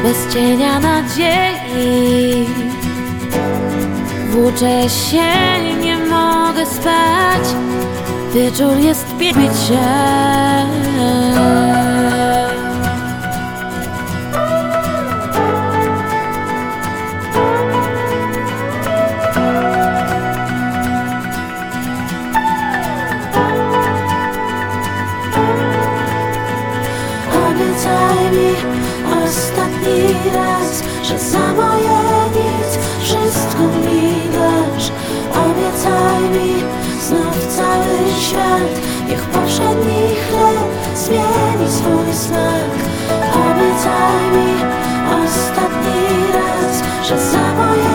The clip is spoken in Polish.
bez cienia nadziei. Włóczę się, nie mogę spać. Wieczór jest piękny. Obiecaj mi ostatni raz, że za moje nic wszystko mi dasz. Obiecaj mi znów cały świat, niech poprzedni chleb zmieni swój smak. Obiecaj mi ostatni raz, że za moje